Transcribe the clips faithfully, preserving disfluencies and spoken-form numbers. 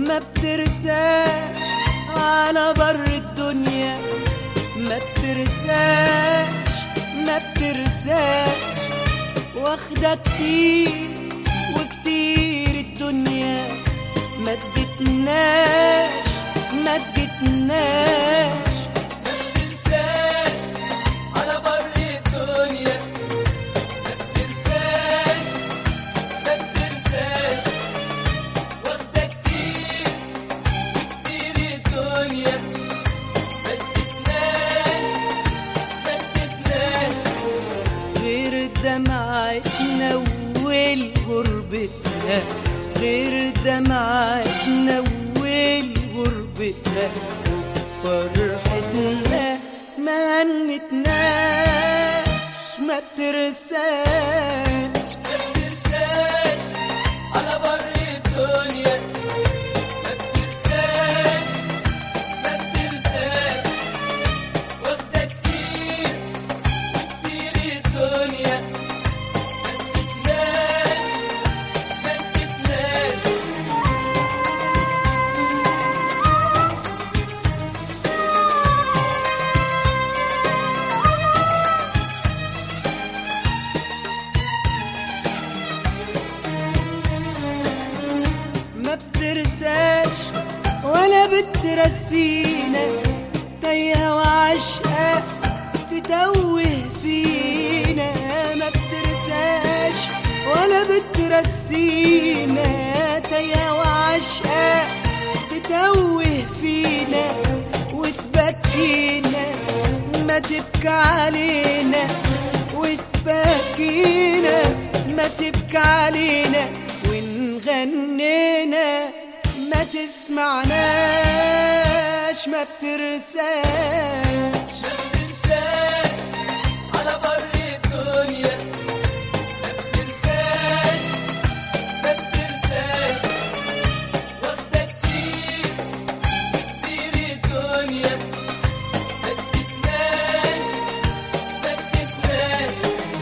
ما بترساش على بر الدنيا، ما بترساش ما بترساش، واخدة كتير وكتير الدنيا، ما ادتناش ما ادتناش. ما بترساش على بر الدنيا، ما بترساش ما بترساش، واخدة كتير وكتير الدنيا، ما ادتناش ما ادتناش. غير دمعتنا والغربتنا، غير دمعتنا والغربتنا، وفرحتنا ما هنتناش. ما بترساش ما بترساش على بر الدنيا، ما بترساش ما بترساش، واخدة كتير وكتير الدنيا، ما ادتناش ما ادتناش. ما بترساش ولا بترسينا، تايهة وعشقة تتوه فينا. ما بترساش ولا بترسينا، تايهة وعشقة تتوه فينا وتبكينا. ما تبكي علينا وتبكينا، ما تبكي علينا ونغنينا، ما تسمعناش. ما بترساش ما بترساش على بر الدنيا، ما بترساش ما بترساش، واخدة كتير وكتير الدنيا، ما ادتناش ما ادتناش.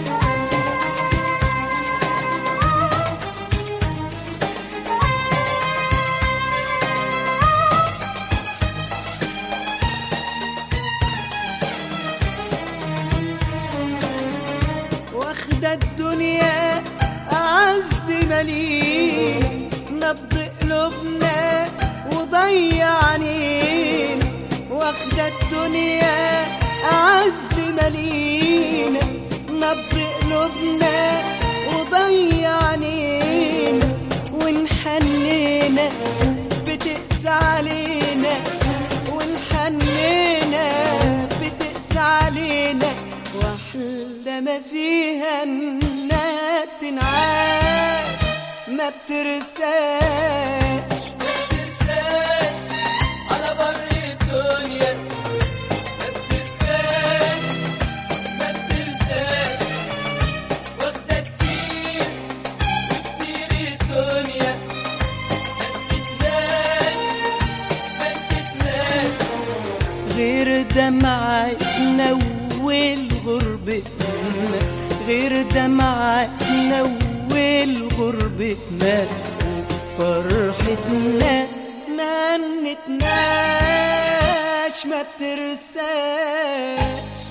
واخدة الدنيا أعز مليم، نبض قلوبنا وضيع عنينا. واخدة الدنيا أعز مليم، نبض قلوبنا وضيع عنينا. ونحنينا بتقسى علينا، ونحنينا بتقسى علينا، واحلى ما فيها انها تنعاد. ما بترساش ما بترساش على بر الدنيا، ما بترساش ما بترساش، واخدة كتير وكتير الدنيا، ما ادتناش ما ادتناش. غير دمعتنا والغربتنا، غير دمعتنا والغربتنا، فرحتنا ما نتناش. ما بترساش